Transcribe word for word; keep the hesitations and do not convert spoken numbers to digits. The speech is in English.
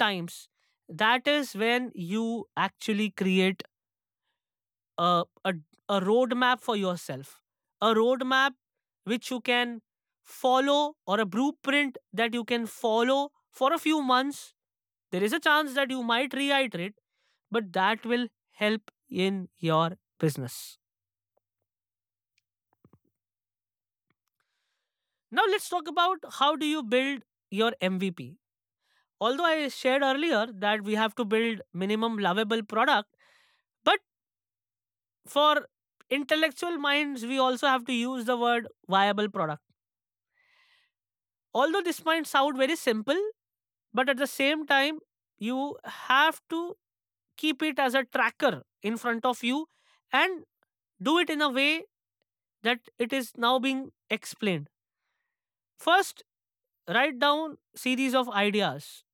times, that is when you actually create a, a, a roadmap for yourself. A roadmap which you can follow, or a blueprint that you can follow for a few months. There is a chance that you might reiterate, but that will help in your business. Now let's talk about how do you build your M V P. Although I shared earlier that we have to build minimum lovable product, but for intellectual minds we also have to use the word viable product. Although this might sound very simple, but at the same time you have to keep it as a tracker in front of you and do it in a way that it is now being explained. First, write down series of ideas.